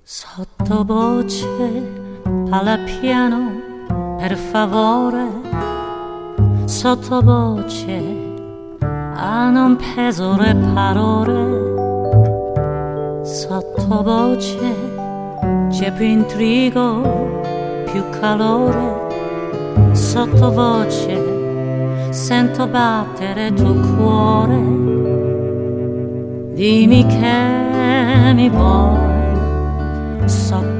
Sottovoce, parla piano, per favore. Sottovoce, a non pesare parole. Sottovoce, c'è più intrigo, più calore. Sottovoce, sento battere il tuo cuore. Dimmi che mi vuoi. Sottovoce,